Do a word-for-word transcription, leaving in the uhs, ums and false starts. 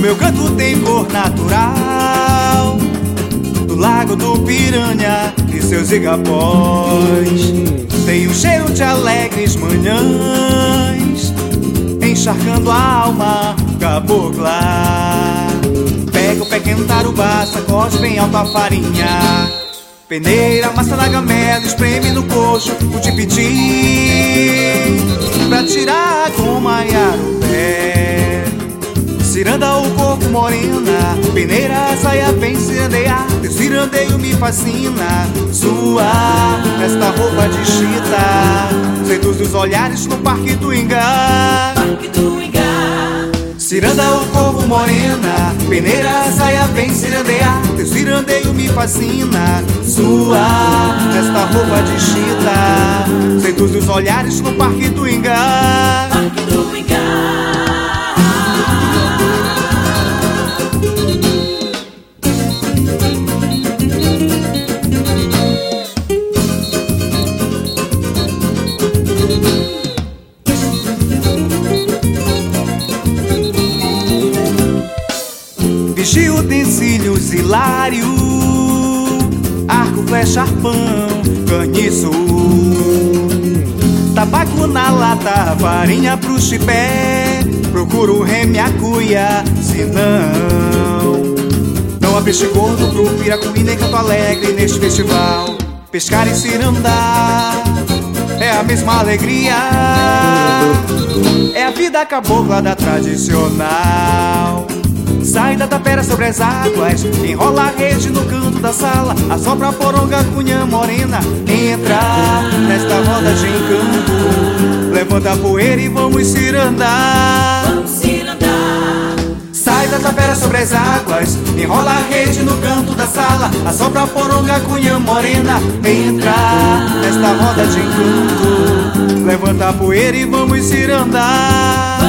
meu canto tem cor natural do lago do Piranha e seus igapós. Tem um cheiro de alegres manhãs, encharcando a alma cabocla. Pega o pé quentarubá, sacode bem alto a farinha, peneira, massa na gamela, espreme no coxo o tipiti, pra tirar a goma e o pé. Ciranda o corpo morena, peneira a saia vem cirandear. Teu cirandeio me fascina, suar esta roupa de chita, seduz os olhares no Parque do Ingá. Parque do Ingá. Ciranda o corpo morena, peneira a saia vem cirandear. Teu cirandeio me fascina, suar esta roupa de chita, seduz os olhares no Parque do Ingá. Parque do Ingá. Vigia utensílios hilário, arco, flecha, arpão, caniço, tabaco na lata, farinha pro chipé. Procuro reme a cuia, senão não há peixe gordo pro piracuí nem canto alegre neste festival. Pescar e cirandar é a mesma alegria, é a vida cabocla da tradicional. Sai da tapera sobre as águas, enrola a rede no canto da sala, assopra a poronga, cunhã morena, entra nesta roda de encanto, levanta a poeira e vamos cirandar. Vamos cirandar. Sai da tapera sobre as águas, enrola a rede no canto da sala, assopra a poronga, cunhã morena, entra nesta roda de encanto, levanta a poeira e vamos cirandar.